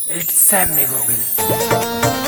It's Sammy Google.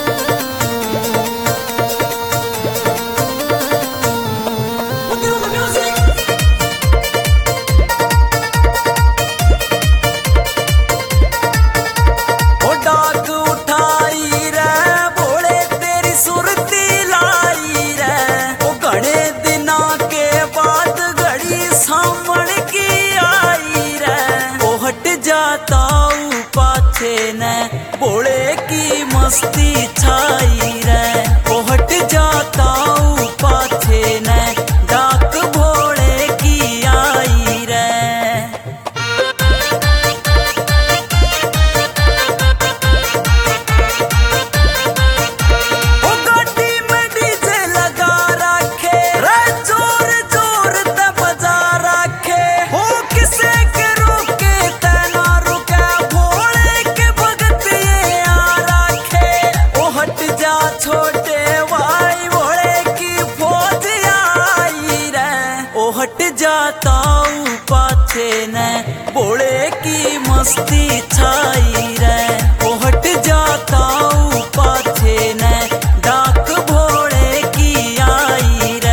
बोले की मस्ती छाई रे ओ हट जाता हूँ पाछे न डाक भोले की आई रे। ओ गाड़ी में डीजे लगा रखे रे जोर जोर ते बजा रखे हो किसे के रोके तना रुके भोले के भगत ये आ रखे। ओ हट जा छोटे भाई भोले की फौज आई रे ओ हट जाता हूँ पाछे न भोले की मस्ती छाई रे ओ हट जाता हूँ पाछे न डाक भोले की आई रे।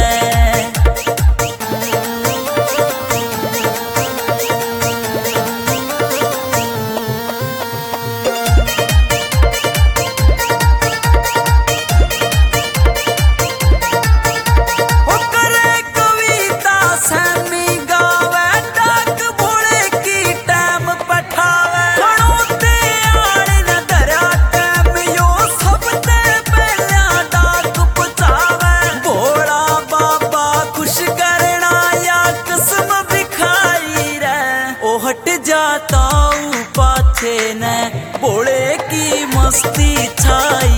हट जाता हूँ पाछे न भोले की मस्ती छाई